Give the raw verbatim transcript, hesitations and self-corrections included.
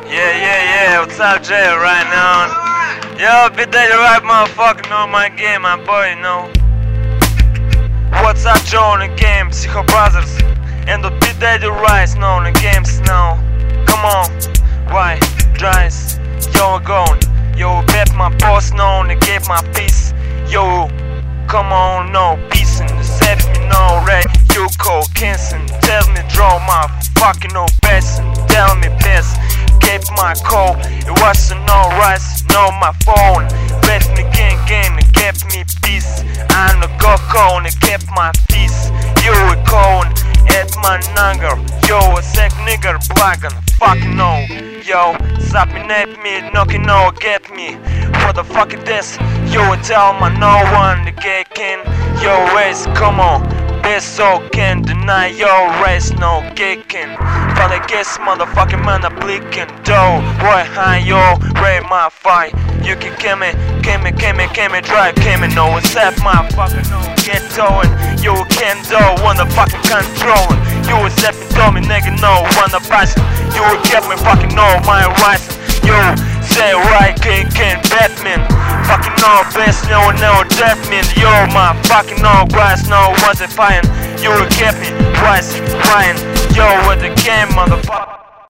Yeah, yeah, yeah, what's up, Jay, right now? Yo, Big Daddy right, motherfucker, know my game, my boy, you know. What's up, Joe, on the game, Psycho Brothers. And the Big Daddy Rise, no, on the games now. Come on, why, Dries, yo, going. Yo, bet my boss, no, and gave my peace. Yo, come on, no, peace, and save me, no, red. You call Kenson, tell me, draw my fucking no best, and tell me best. Gave my call, it wasn't no rise, no my phone. Left me game game and kept me peace. I'm the go cone and kept my peace. You were calling at my number. Yo, a sick nigger, black and fucking no. Yo, stopping at me, knocking no, get me. What the fuck is this? Yo, tell my no one to get in. Yo, race, come on. Best so can't deny your race, no kicking. But I guess motherfucking man a blinking dough. Boy, high yo, ray my fight. You can kill me, kill me, kill me, kill me, drive, kill me, no, except my fucking no. Get towing, you can't do, wanna fucking controlling. You accept me, told me, nigga, no, wanna pass it. You will get me fucking know my rights. You say right, king, king, Batman. Fucking no best, no, no, death man. Yo, my fucking no grass, no, was it fine? You will get me, Bryce, Ryan. Yo, with the game, motherfucker.